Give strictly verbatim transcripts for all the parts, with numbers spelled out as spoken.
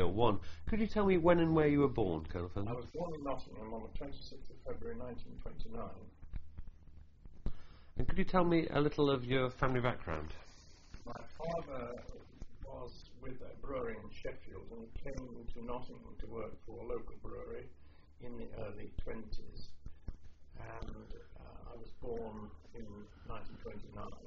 oh one. Could you tell me when and where you were born, Colonel Fenton? I was born in Nottingham on the twenty-sixth of February nineteen twenty-nine. And could you tell me a little of your family background? My father was with a brewery in Sheffield and he came to Nottingham to work for a local brewery in the early twenties. And uh, I was born in nineteen twenty-nine.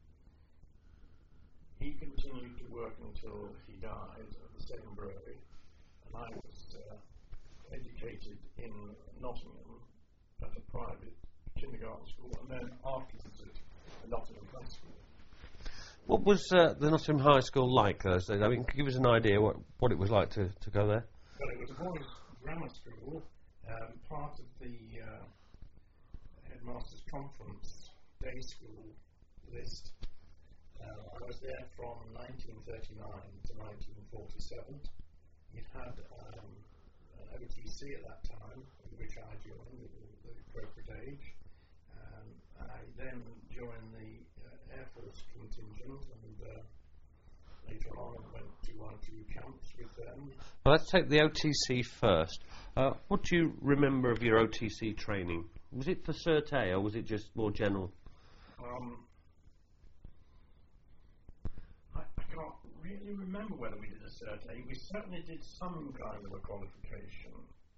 He continued to work until he died at the same brewery, and I was uh, educated in Nottingham at a private kindergarten school, and then afterwards at the Nottingham High School. What was uh, the Nottingham High School like those days? I mean, give us an idea what, what it was like to, to go there. Well, it was a boys' grammar school, um, part of the uh, Headmasters' Conference day school list. Uh, I was there from nineteen thirty-nine to nineteen forty-seven. It had um, an O T C at that time, which I joined at the appropriate age. Um, I then joined the uh, Air Force contingent, and uh, later on went to one or two camps with them. Well, let's take the O T C first. Uh, what do you remember of your O T C training? Was it for Cert A, or was it just more general? Um, I, I can't really remember whether we did a Cert A. We certainly did some kind of a qualification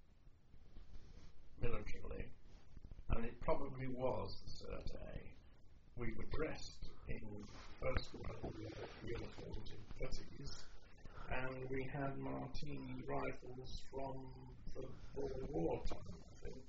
militarily, and it probably was the Cert A. We were dressed in first world uniforms in puttees, and we had Martini rifles from the Boer War time, I think.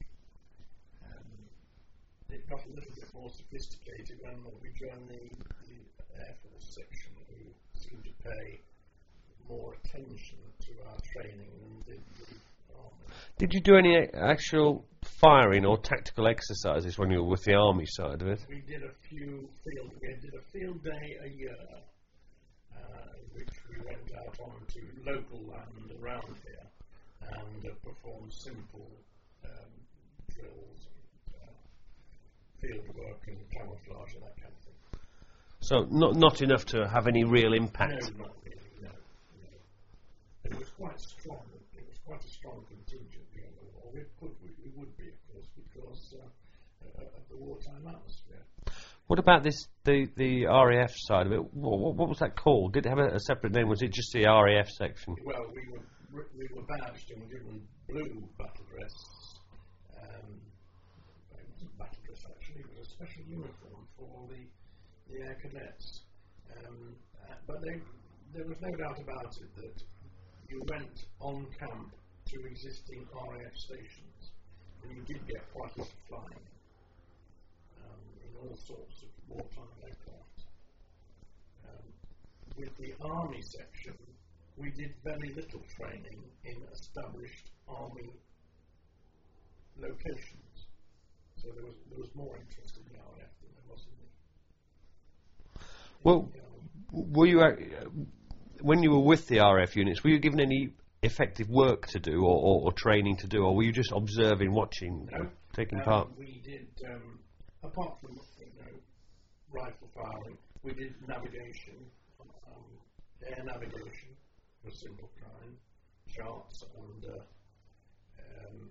It got a little bit more sophisticated when we joined the, the Air Force section, who seemed to pay more attention to our training than did the Army. Did you do any actual firing or tactical exercises when you were with the Army side of it? We did a few field, we did a field day a year, uh, in which we went out onto local land around here and uh, performed simple um, drills. Field work and camouflage and that kind of thing. So not not enough to have any real impact. No, not really. No, no. It was quite strong. It was quite a strong contingent during the war. It could, it would be, of course, because uh, uh, of the wartime atmosphere. What about this the the R A F side of it? What, what was that called? Did it have a, a separate name? Was it just the R A F section? Well, we were we were badged and given blue battle dress. Um, battle dress actually, it was a special uniform for the, the air cadets. Um, uh, but they, there was no doubt about it that you went on camp to existing R A F stations, and you did get quite a lot of flying um, in all sorts of wartime aircraft. Um, with the Army section, we did very little training in established Army locations. So there was, there was more interest in the R A F than there was in the... Well, in the were you, uh, when you were with the R A F units, were you given any effective work to do or, or, or training to do, or were you just observing, watching, no, uh, taking um, part? We did, um, apart from you know, rifle firing, we did navigation, um, air navigation of a simple kind, charts and uh, um,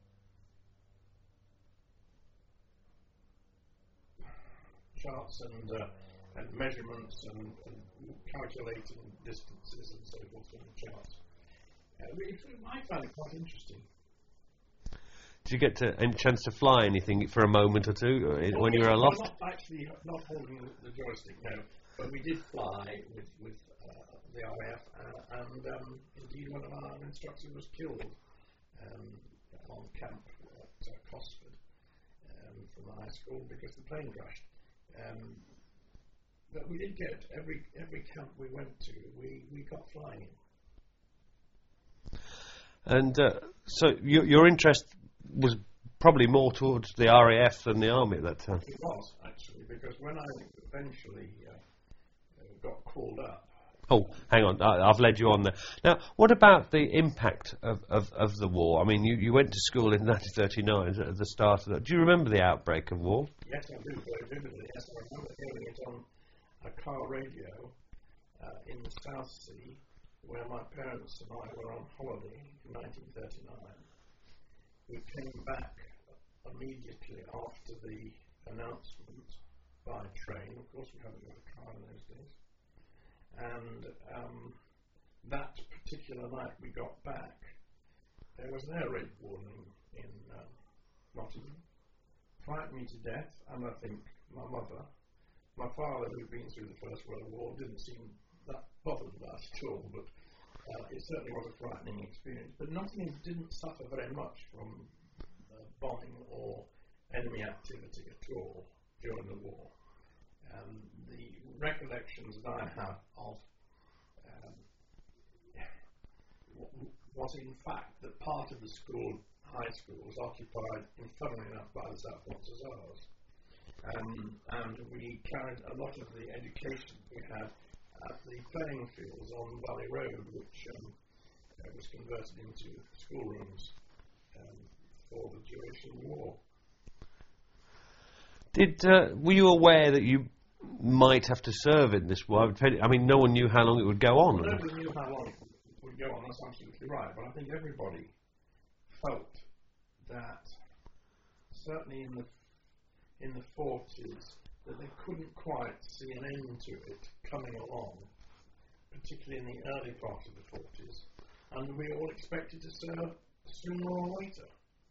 charts and, uh, and measurements and, and calculating distances and so forth on the charts. Uh, we, I found it quite interesting. Did you get to, any chance to fly anything for a moment or two uh, Well, when you were aloft? Not actually, not holding the joystick, no. But we did fly with, with uh, the R A F, uh, and um, indeed one of our instructors was killed um, on camp at uh, Cosford um, from the high school because the plane crashed. Um, but we did get every every camp we went to, we, we got flying in. And uh, so your, your interest was probably more towards the R A F than the Army at that time? It was, actually, because when I eventually uh, got called up... Oh, hang on, I, I've led you on there. Now, what about the impact of, of, of the war? I mean, you, you went to school in nineteen thirty-nine at the start of that. Do you remember the outbreak of war? Yes, I do, very vividly. Yes, I remember hearing it on a car radio uh, in the South Sea where my parents and I were on holiday in nineteen thirty-nine. We came back immediately after the announcement by train. Of course, we hadn't got a car in those days. And um, that particular night we got back, there was an air raid warning in um, Nottingham. Frightened me to death, and I think my mother, my father, who'd been through the First World War, didn't seem that bothered about it at all, but uh, it certainly was a frightening experience. But Nottingham didn't suffer very much from uh, bombing or enemy activity at all during the war. Um, the recollections that I have of um, was in fact that part of the school, high school, was occupied, and funnily enough, by the South Hussars. Um, and we carried a lot of the education we had at the playing fields on Valley Road, which um, uh, was converted into schoolrooms um, for the duration of the war. Did uh, were you aware that you might have to serve in this war? I mean, no one knew how long it would go on. Well, nobody knew how long it would go on. That's absolutely right. But I think everybody felt that, certainly in the in the forties, that they couldn't quite see an end to it coming along, particularly in the early part of the forties, and we all expected to serve sooner or later.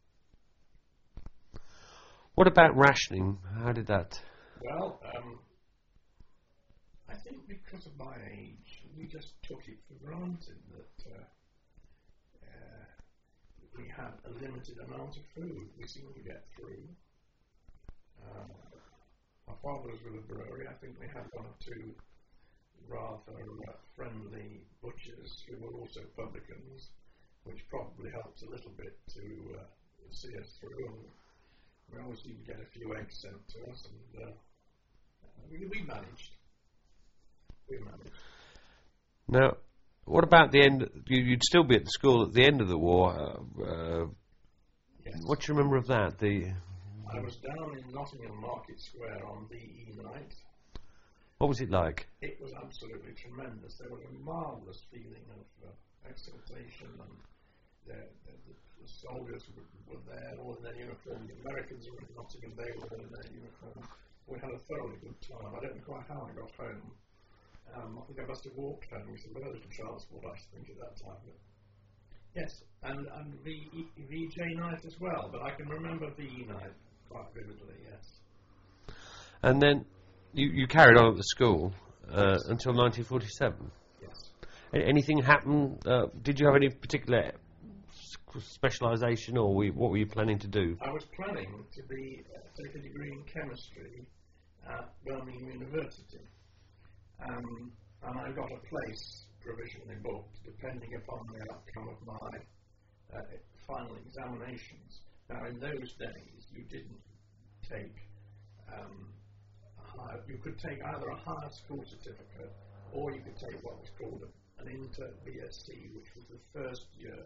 What about rationing? How did that? Well, um, I think because of my age, we just took it for granted that uh, uh, we had a limited amount of food we seemed to get through. Uh, my father was with a brewery. I think we had one or two rather uh, friendly butchers who were also publicans, which probably helped a little bit to uh, see us through. And we always did get a few eggs sent to us, and uh, we, we managed. We managed. Now, what about the end? You, you'd still be at the school at the end of the war. Uh, uh, yes. What do you remember of that? The I was down in Nottingham Market Square on V E night. What was it like? It was absolutely tremendous. There was a marvellous feeling of uh, exultation, and the, the, the soldiers were, were there, all in their uniform. The Americans were in Nottingham, they were all in their uniform. We had a thoroughly good time. I don't know quite how I got home. Um, I think I must have walked home with a very little transport, I think, at that time. But yes, and, and V J night as well, but I can remember V E night quite vividly, yes. And then you, you carried on at the school uh, Yes. until nineteen forty-seven. Yes. A- anything happen? Uh, did you have any particular specialisation, or were you, what were you planning to do? I was planning to be uh, take a degree in chemistry at Birmingham University, um, and I got a place provisionally booked, depending upon the outcome of my uh, final examinations. Now, in those days, you didn't take um, a higher, you could take either a higher school certificate, or you could take what was called a, an inter B S c, which was the first year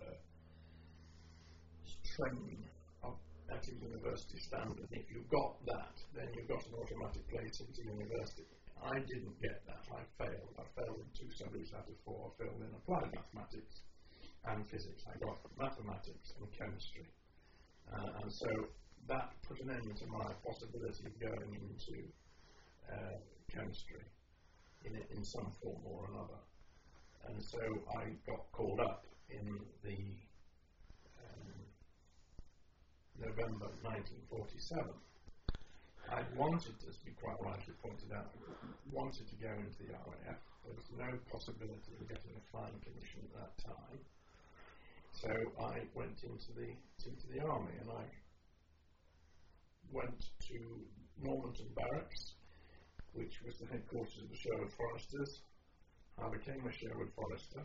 training of, at a university standard. If you got that, then you got an automatic place into university. I didn't get that. I failed. I failed in two subjects out of four. I failed in applied mathematics and physics. I got mathematics and chemistry. Uh, and so that put an end to my possibility of going into uh, chemistry in, in some form or another. And so I got called up in the um, November nineteen forty-seven. I wanted, as you quite rightly pointed out, wanted to go into the R A F. There was no possibility of getting a flying commission at that time. So I went into the into the army, and I went to Normanton Barracks, which was the headquarters of the Sherwood Foresters. I became a Sherwood Forester.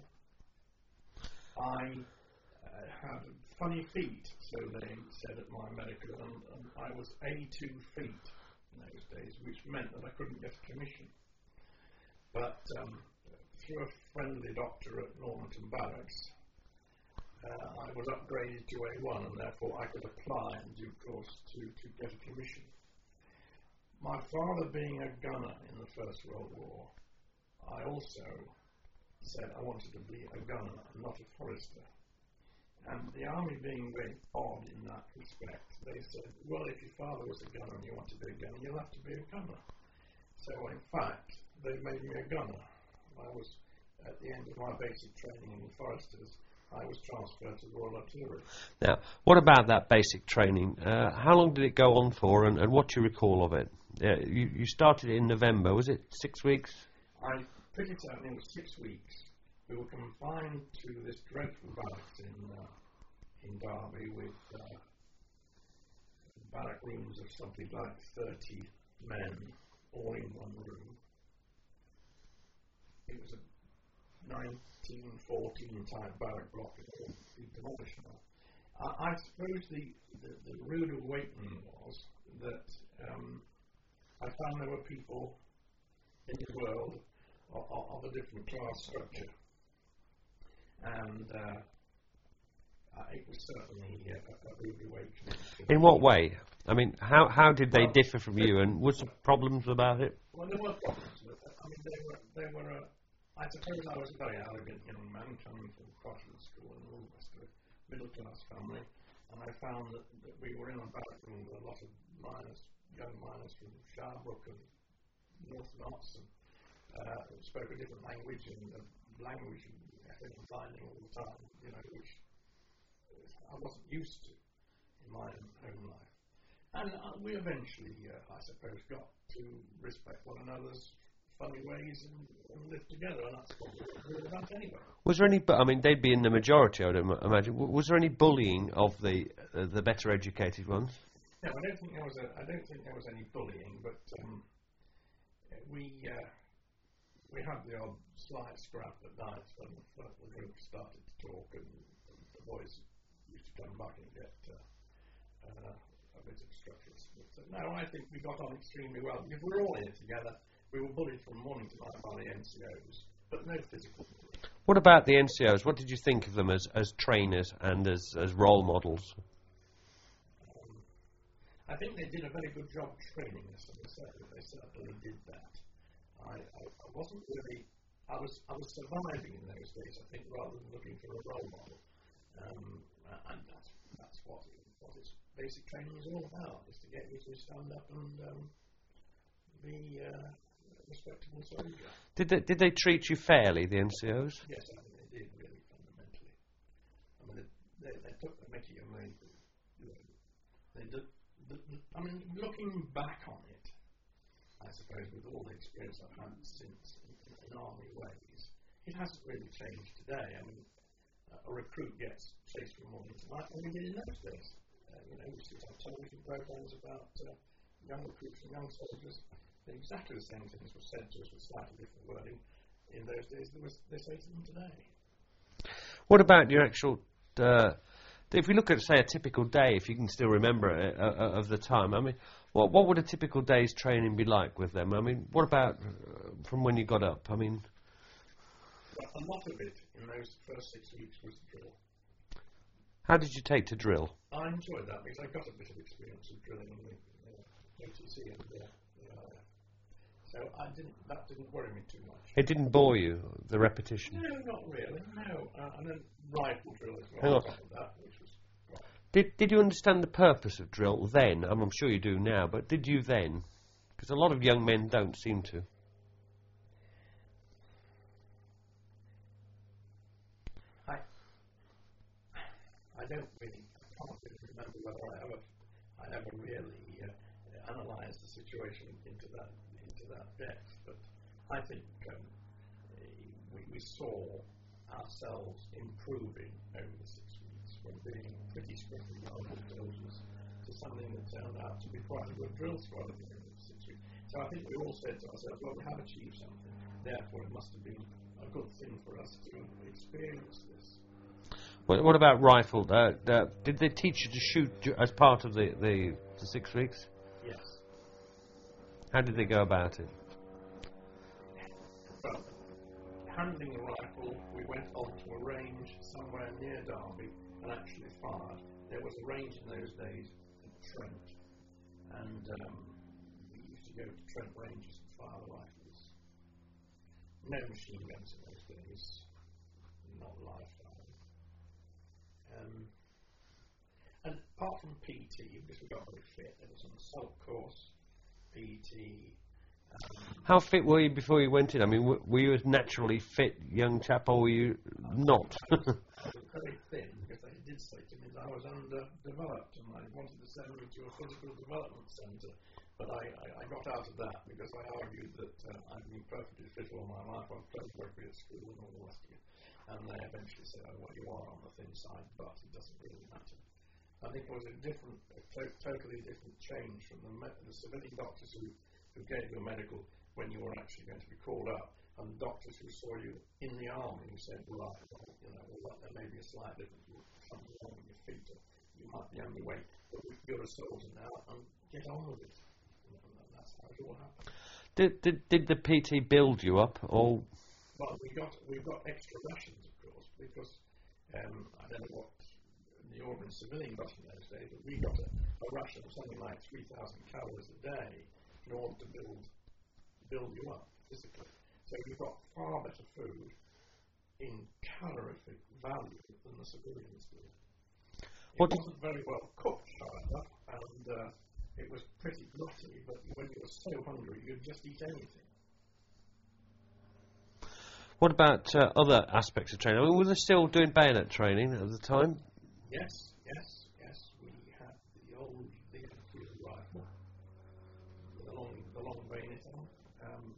I uh, had funny feet, so they said at my medical, and, and I was A two feet in those days, which meant that I couldn't get a commission. But um, through a friendly doctor at Normanton Barracks, uh, I was upgraded to A one, and therefore I could apply in due course to, to get a commission. My father being a gunner in the First World War, I also said I wanted to be a gunner, not a forester. And the army being very odd in that respect, they said, well, if your father was a gunner and you want to be a gunner, you'll have to be a gunner. So in fact, they made me a gunner. I was, at the end of my basic training in the foresters, I was transferred to the Royal Artillery. Now, what about that basic training? Uh, how long did it go on for, and, and what do you recall of it? Uh, you, you started in November, was it six weeks? I pretty certain it was six weeks. We were confined to this dreadful barracks in uh, in Derby with uh, barrack rooms of something like thirty men, all in one room. It was a nineteen fourteen type barrack block, it all been demolished now. I, I suppose the, the, the rude awakening was that um, I found there were people in the world of, of a different class structure. And uh, uh, it was certainly uh, a rude awakening. In what way? I mean, how how did they well, differ from you, and was there problems about it? Well, there were problems with it. I mean, they were, they were uh, I suppose I was a very arrogant young man coming from Crossland School and all the rest of it, middle class family, and I found that, that we were in a barrack room with a lot of miners, young miners from Sharbrooke and North Notts, and uh, spoke a different language, and the language finding all the time, you know, which I wasn't used to in my home life. And uh, we eventually, uh, I suppose, got to respect one another's funny ways and, and live together, and that's what we were about anyway. Was there any, bu- I mean, they'd be in the majority, I would im- imagine. W- was there any bullying of the uh, the better educated ones? No, I don't think there was a, I don't think there was any bullying, but um, we uh, we had the odd slight scrap at night when the, the group started to talk, and the boys used to come back and get uh, uh, a bit obstreperous. But uh, no, I think we got on extremely well. If we were all in it together, we were bullied from morning to night by the N C Os, but no physical bullying. What about the N C Os? What did you think of them as, as trainers and as, as role models? Um, I think they did a very good job training us, and they certainly, they certainly did that. I, I, I wasn't really, I was I was surviving in those days, I think, rather than looking for a role model. Um, and that's, that's what, what its basic training is all about, is to get you to stand up and um, be uh, a respectable soldier. Did they, did they treat you fairly, the N C Os? Yes, I think they did, really, fundamentally. I mean, they, they, they took the mickey of me. They did, the, the, I mean, looking back on it, I suppose, with all the experience I've had since in, in army ways, it hasn't really changed today. I mean, uh, a recruit gets chased from morning to night, and we did in those days. Uh, you know, we used to have television programs about uh, young recruits and young soldiers. Exactly the same things were said to us with slightly different wording in those days than they say to them today. What about your actual... Uh, if we look at, say, a typical day, if you can still remember it, uh, uh, of the time, I mean, what what would a typical day's training be like with them? I mean, what about uh, from when you got up? I mean... Well, a lot of it in those first six weeks was drill. How did you take to drill? I enjoyed that because I got a bit of experience of drilling in the uh, A T C and the, the I R F. So I didn't, that didn't worry me too much. It didn't bore you, the repetition? No, not really, no. Uh, and then rifle drill as Hang well on. on top of that, which was right. Did did you understand the purpose of drill then? I mean, I'm sure you do now, but did you then? Because a lot of young men don't seem to. I, I don't really, I can't really remember whether I ever, I ever really uh, analysed the situation into that, into that depth, but I think um, we, we saw ourselves improving over the six weeks from being pretty scruffy army soldiers to something that turned out to be quite a good drill squad at the end of the six weeks. So I think we all said to ourselves, well, we have achieved something, therefore it must have been a good thing for us to experience this. What, what about rifle? Uh, uh, did they teach you to shoot ju- as part of the, the, the six weeks? Yes. How did they go about it? Well, handling the rifle, we went on to a range somewhere near Derby and actually fired. There was a range in those days at Trent, and um, we used to go to Trent ranges and fire the rifles. No machine guns in those days. P T because we got very fit. There was an assault course, P T. Um, How fit were you before you went in? I mean, w- were you a naturally fit young chap, or were you not? I was, I was very thin because they did say to me that I was underdeveloped and I wanted to send me to a physical development centre. But I, I, I got out of that because I argued that uh, I'd been perfectly fit all my life. I've played rugby at school and all the rest of it. And they eventually said, oh, well, you are on the thin side, but it doesn't really matter. I think it was a different, a to- totally different change from the, me- the civilian doctors who, who gave you a medical when you were actually going to be called up, and the doctors who saw you in the army who said, well, right, well, you know, well, there may be a slight difference with something wrong with your feet, or you might be underweight, but you're a soldier now, and get on with it. You know, and that's how it all happened. Did, did did the P T build you up, or? Well, we got we got extra rations, of course, because um, I don't know what the ordinary civilian got in those days, but we got a, a ration of something like three thousand calories a day in order to build build you up physically. So we got far better food in calorific value than the civilians did. It What wasn't very well cooked, however, and uh, it was pretty gritty, but when you were so hungry, you'd just eat anything. What about uh, other aspects of training? I mean, were they still doing bayonet training at the time? Yes, yes, yes. We had the old Enfield rifle, the long, the long bayonet on. Um,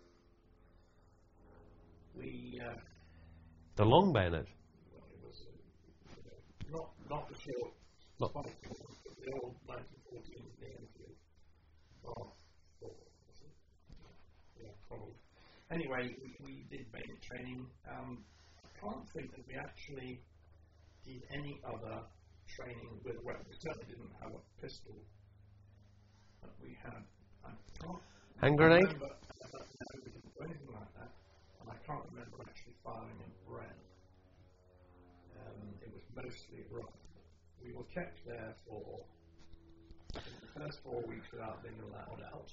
we uh, The long bayonet. well, it was uh, not not the short, Not- spike one, but the old nineteen fourteen Enfield. Oh, oh, was it? Yeah, probably. Anyway, we, we did bayonet training. Um, I can't think that we actually did any other training with a weapon. We certainly didn't have a pistol, but we had. I can't Hand grenade? remember. I don't know, we didn't do anything like that, and I can't remember actually firing a Bren. Um, it was mostly rifle. We were kept there for I think, the first four weeks without being allowed out.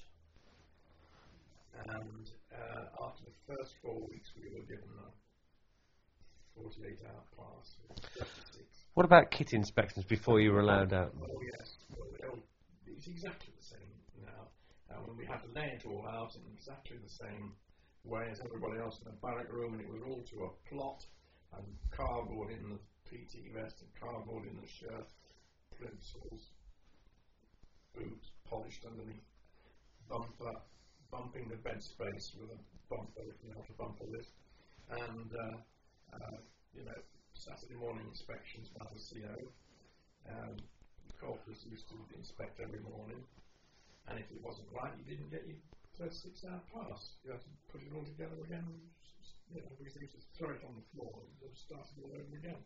And uh, after the first four weeks, we were given a forty-eight hour pass. thirty-six. What about kit inspections before you were allowed out? Oh, yes. Well, well, it's exactly the same now. Uh, when we had to lay it all out in exactly the same way as everybody else in the barrack room, and it was all to a plot, and cardboard in the P T vest, and cardboard in the shirt, plimsolls, boots polished underneath, bumper. Bumping the bed space with a bumper, if you know what a bumper is, and uh, uh, you know, Saturday morning inspections by the C O. Um, the corporals used to inspect every morning, and if it wasn't right, you didn't get your thirty-six hour pass. You had to put it all together again, and, you know, because they used to throw it on the floor and sort of start it all over again.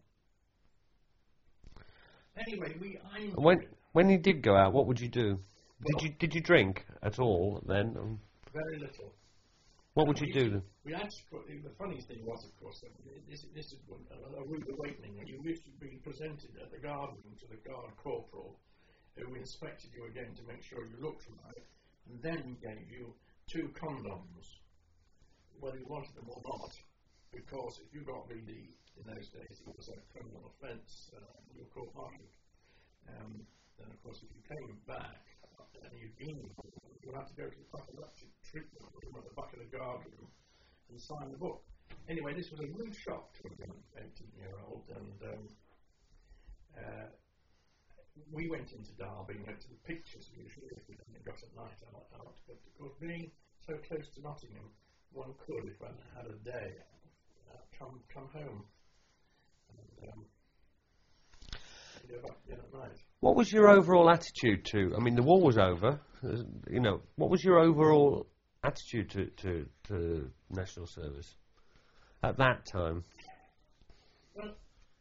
Anyway, we I When when you did go out, what would you do? Did Well- you did you drink at all then? Um, very little. what would you we, do then? We actually, the funniest thing was, of course, that this, this is a, a rude awakening. You used to be presented at the guard room to the guard corporal, who inspected you again to make sure you looked right, and then gave you two condoms, whether you wanted them or not, because if you got V D in those days, it was a criminal offence, uh, you were court-martialed. Um, then, of course, if you came back and you'd been, you had to go to the prophylactic treatment room at the back of the guard room and sign the book. Anyway, this was a real shock to a young eighteen-year-old, and um, uh, we went into Derby and went to the pictures usually if we hadn't got a night out, out. But of course, being so close to Nottingham, one could, if one had a day, uh, come come home and um, go back again at night. What was your overall attitude to? I mean, the war was over. uh, You know, what was your overall attitude to to, to national service at that time? Well,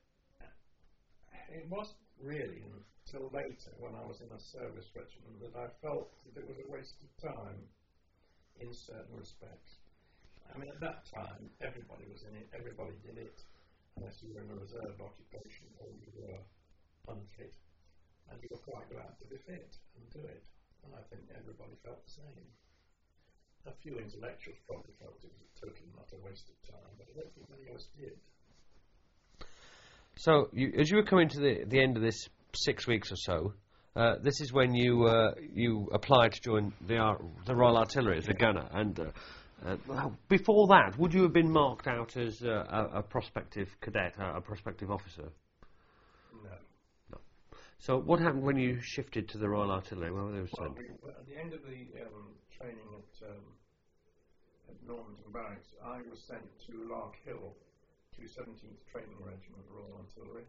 it wasn't really until later, when I was in a service regiment, that I felt that it was a waste of time in certain respects. I mean, at that time, everybody was in it, everybody did it, unless you were in a reserve occupation or you were unfit, and you were quite glad to be fit and do it. And I think everybody felt the same. A few intellectuals probably felt it was totally not a waste of time, but I don't think many of us did. So, you, as you were coming to the the end of this six weeks or so, uh, this is when you uh, you applied to join the Ar- the Royal Artillery as a gunner. And uh, uh, well, before that, would you have been marked out as uh, a, a prospective cadet, a, a prospective officer? No. No. So what happened when you shifted to the Royal Artillery? Well, there was Well, we, at the end of the um, training at, um, at Normanton Barracks, I was sent to Lark Hill, to seventeenth Training Regiment, Royal Artillery,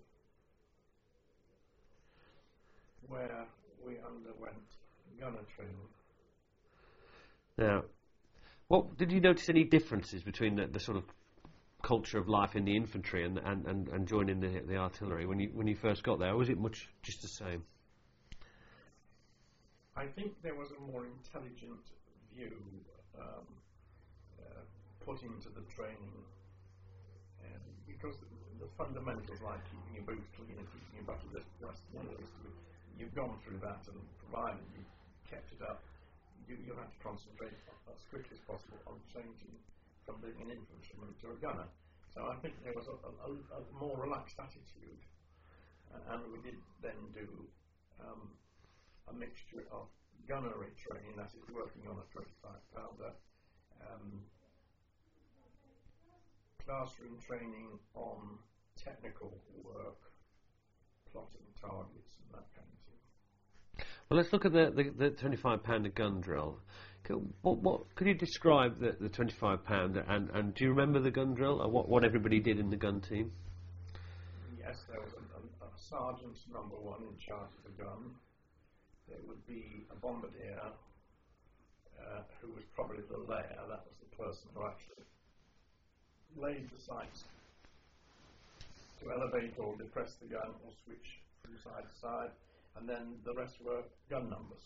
where we underwent gunner training. Now, what did you notice any differences between the, the sort of culture of life in the infantry and and, and, and joining the the artillery when you when you first got there? Or was it much just the same? I think there was a more intelligent view um, uh, put into the training, um, because the, the fundamentals like keeping your boots clean and keeping your bucket list pressed, you've gone through that, and provided you kept it up, you, you have to concentrate as quickly as possible on changing from being an infantryman to a gunner. So I think there was a, a, a more relaxed attitude, uh, and we did then do um, a mixture of gunnery training, that is working on a twenty-five pounder, um, classroom training on technical work, plotting targets and that kind of thing. Well, let's look at the, the, the twenty-five pounder gun drill. Could, what, what, could you describe the, the twenty-five pounder, and, and do you remember the gun drill, or what, what everybody did in the gun team? Yes, there was a, a, a sergeant number one in charge of the gun. There would be a bombardier, uh, who was probably the layer. That was the person who actually laid the sights to elevate or depress the gun or switch from side to side, and then the rest were gun numbers.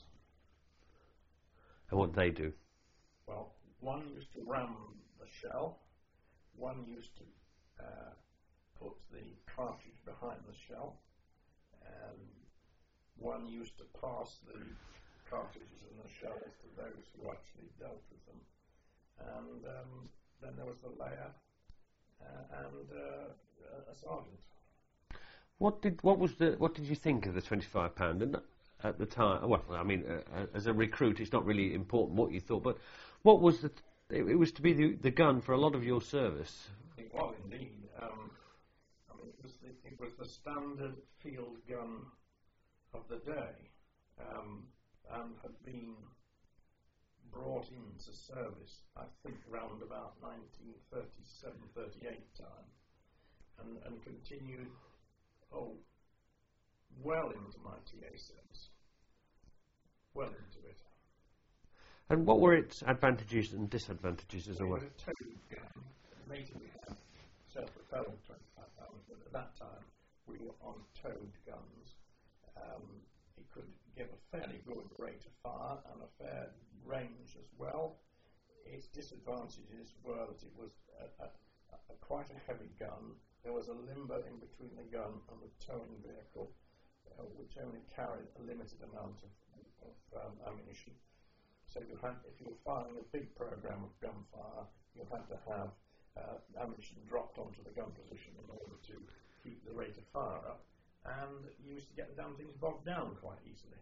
And what they do? Well, one used to ram the shell, one used to uh, put the cartridge behind the shell, and one used to pass the cartridges and the shells to those who actually dealt with them. And um, then there was the layer uh, and uh, a sergeant. What did what was the what did you think of the twenty-five pounder at the time? Well, I mean, uh, as a recruit, it's not really important what you thought, but what was the? It, it was to be the, the gun for a lot of your service. It was indeed. Um, I mean, it was the, it was the standard field gun of the day, um, and had been brought into service, I think, round about nineteen thirty-seven thirty-eight time, and, and continued, oh, well into my T A service, well into it. And what were its advantages and disadvantages as It well? was a towed gun. Later we had self-propelled twenty-five pounds, but at that time we were on towed guns. Um, it could give a fairly good rate of fire and a fair range as well. Its disadvantages were that it was a, a, a quite a heavy gun. There was a limber in between the gun and the towing vehicle, uh, which only carried a limited amount of, of um, ammunition. So you had, if you were firing a big program of gunfire, you had to have uh, ammunition dropped onto the gun position in order to keep the rate of fire up. And you used to get the damn things bogged down quite easily,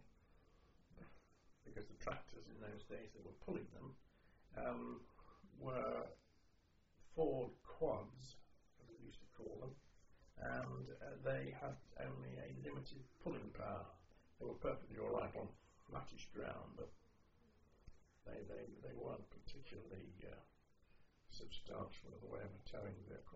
because the tractors in those days that were pulling them um, were Ford quads, as we used to call them, and uh, they had only a limited pulling power. They were perfectly all right on flattish ground, but they, they, they weren't particularly uh, substantial in the way of a towing vehicle.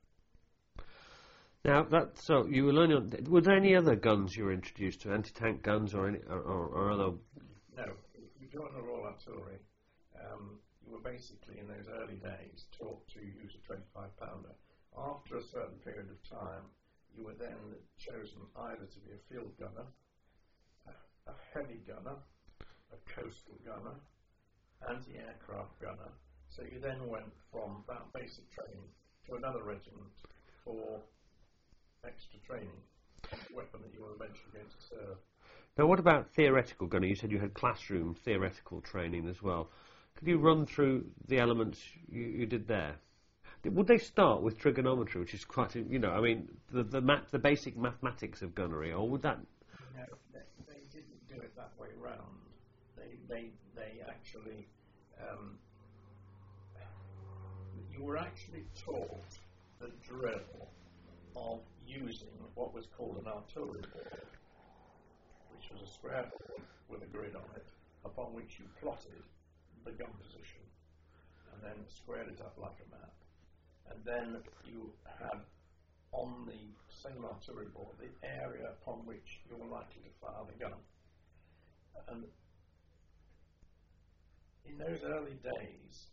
Now, that so you were learning. On, were there any other guns you were introduced to, anti-tank guns or any or, or, or other? No, if you joined the Royal Artillery, um, you were basically in those early days taught to use a twenty-five pounder. After a certain period of time, you were then chosen either to be a field gunner, a, a heavy gunner, a coastal gunner, anti-aircraft gunner. So you then went from that basic training to another regiment for extra training on the weapon that you were eventually going to serve. Now, what about theoretical gunning? You said you had classroom theoretical training as well. Could you run through the elements you, you did there? Would they start with trigonometry, which is quite, you know, I mean, the the, math, the basic mathematics of gunnery, or would that? No, they, they didn't do it that way round. They, they, they actually, um, you were actually taught the drill of using what was called an artillery board, which was a square board with a grid on it, upon which you plotted the gun position, and then squared it up like a map. And then you had on the same artillery board the area upon which you were likely to fire the gun. And in those early days,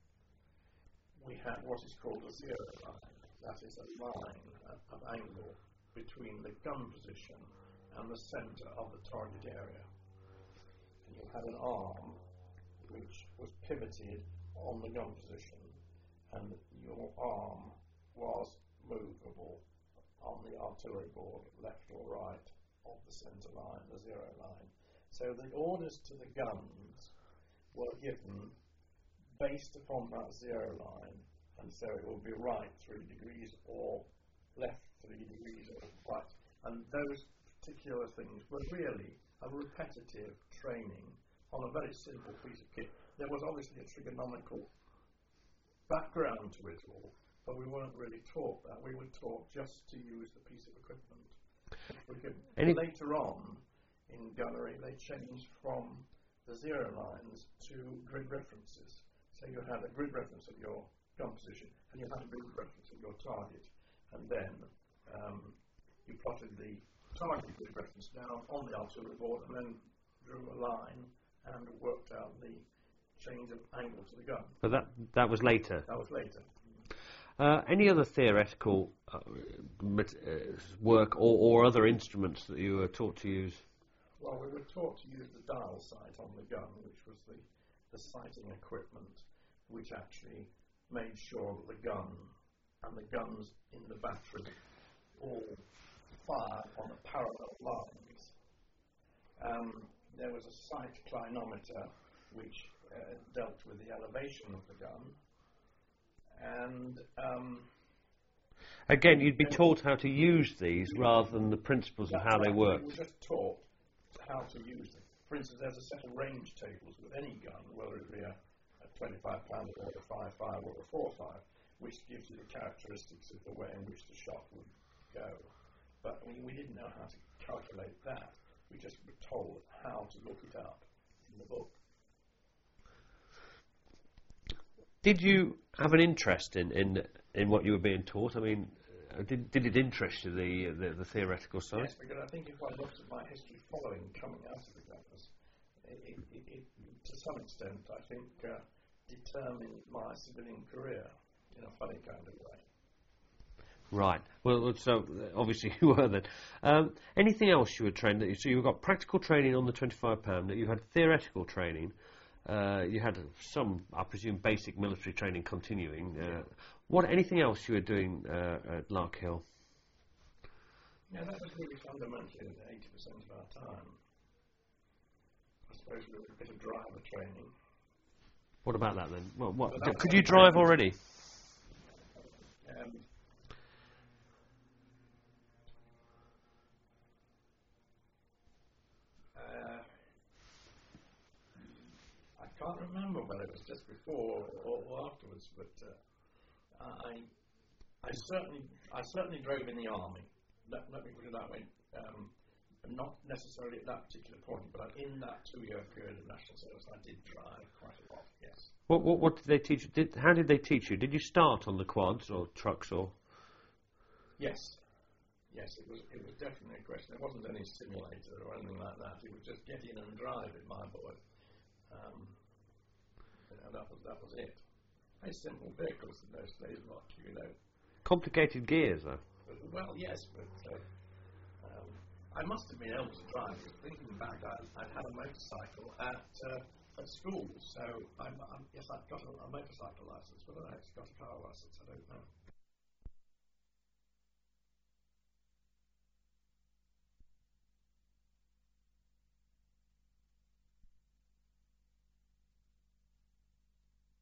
we had what is called a zero line. That is a line of angle between the gun position and the centre of the target area. And you had an arm which was pivoted on the gun position, and your arm was movable on the artillery board, left or right, of the centre line, the zero line. So the orders to the guns were given based upon that zero line, and so it will be right three degrees or left three degrees or right. And those particular things were really a repetitive training on a very simple piece of kit. There was obviously a trigonomical background to it all, but we weren't really taught that. We were taught just to use the piece of equipment. We later on in gunnery, they changed from the zero lines to grid references. So you had a grid reference of your gun position, and you had a grid reference of your target, and then um, you plotted the target grid reference down on the artillery board, and then drew a line and worked out the change of angle to the gun. But that that was later. That was later. Uh, any other theoretical uh, mat- uh, work or, or other instruments that you were taught to use? Well, we were taught to use the dial sight on the gun, which was the, the sighting equipment, which actually made sure that the gun and the guns in the battery all fired on a parallel lines. Um, there was a sight clinometer which uh, dealt with the elevation of the gun, and um, again, you'd be taught how to use these rather than the principles of how right. they worked. We were just taught how to use them. For instance, there's a set of range tables with any gun, whether it be a, a twenty-five pounder or a five five or a four five, which gives you the characteristics of the way in which the shot would go. But I mean, we didn't know how to calculate that. We just were told how to look it up in the book. Did you have an interest in, in, in what you were being taught? I mean, uh, did, did it interest you, the, the, the theoretical side? Yes, because I think if I looked at my history following coming out of the gunners, it, it, it, it to some extent, I think, uh, determined my civilian career in a funny kind of way. Right. Well, so uh, obviously you were then. Um, anything else you were trained? That you, so you got practical training on the twenty-five pounder. You had theoretical training. Uh, you had some, I presume, basic military training continuing. Uh, what? Anything else you were doing uh, at Larkhill? Yeah, that was really fundamentally eighty percent of our time. I suppose we were a bit of driver training. What about that then? Well, what? Well, Could you drive already? Um, I can't remember whether it was just before or, or afterwards, but uh, I, I certainly, I certainly drove in the army. Let, let me put it that way. Um, not necessarily at that particular point, but in that two-year period of national service, I did drive quite a lot. Yes. What, what, what did they teach you? Did, how did they teach you? Did you start on the quads or trucks or? Yes. Yes, it was. It was definitely a question. It wasn't any simulator or anything like that. It was just get in and drive it, my boy. Um, you know, that was that was it. Very simple vehicles in those days, not you know. Complicated gears, though. But, well, yes, but uh, um, I must have been able to drive. Thinking back, I, I'd had a motorcycle at uh, at school, so I'm, I'm, yes, I've got a, a motorcycle license. Whether I actually got a car license, I don't know.